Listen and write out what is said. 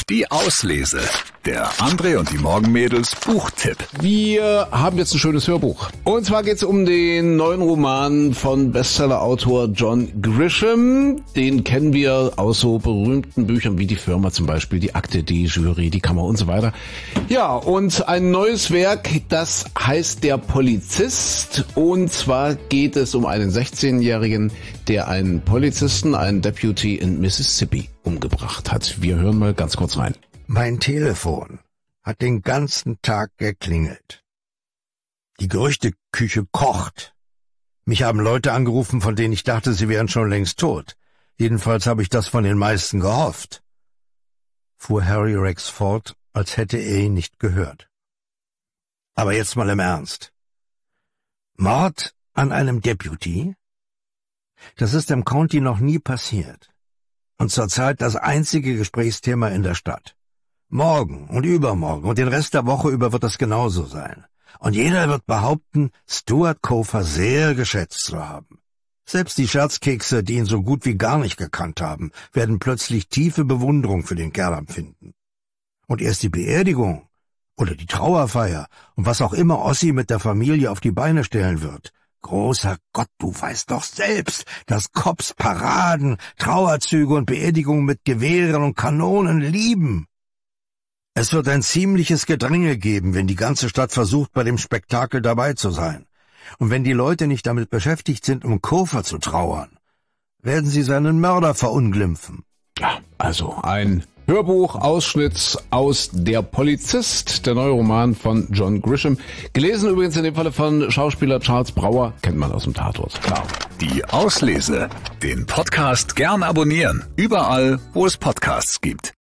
Die Auslese. Der André und die Morgenmädels Buchtipp. Wir haben jetzt ein schönes Hörbuch. Und zwar geht es um den neuen Roman von Bestsellerautor John Grisham. Den kennen wir aus so berühmten Büchern wie Die Firma zum Beispiel, Die Akte, die Jury, Die Kammer und so weiter. Ja, und ein neues Werk, das heißt Der Polizist. Und zwar geht es um einen 16-Jährigen, der einen Polizisten, einen Deputy in Mississippi umgebracht hat. Wir hören mal ganz kurz rein. Mein Telefon hat den ganzen Tag geklingelt. Die Gerüchteküche kocht. Mich haben Leute angerufen, von denen ich dachte, sie wären schon längst tot. Jedenfalls habe ich das von den meisten gehofft, fuhr Harry Rex fort, als hätte er ihn nicht gehört. Aber jetzt mal im Ernst. Mord an einem Deputy? Das ist im County noch nie passiert. Und zurzeit das einzige Gesprächsthema in der Stadt. Morgen und übermorgen und den Rest der Woche über wird das genauso sein. Und jeder wird behaupten, Stuart Cofer sehr geschätzt zu haben. Selbst die Scherzkekse, die ihn so gut wie gar nicht gekannt haben, werden plötzlich tiefe Bewunderung für den Kerl empfinden. Und erst die Beerdigung oder die Trauerfeier und was auch immer Ossi mit der Familie auf die Beine stellen wird. Großer Gott, du weißt doch selbst, dass Cops Paraden, Trauerzüge und Beerdigungen mit Gewehren und Kanonen lieben. Es wird ein ziemliches Gedränge geben, wenn die ganze Stadt versucht, bei dem Spektakel dabei zu sein. Und wenn die Leute nicht damit beschäftigt sind, um Cofer zu trauern, werden sie seinen Mörder verunglimpfen. Ja, also ein Hörbuch-Ausschnitt aus Der Polizist, der neue Roman von John Grisham. Gelesen übrigens in dem Falle von Schauspieler Charles Brauer, kennt man aus dem Tatort, klar. Die Auslese. Den Podcast gern abonnieren. Überall, wo es Podcasts gibt.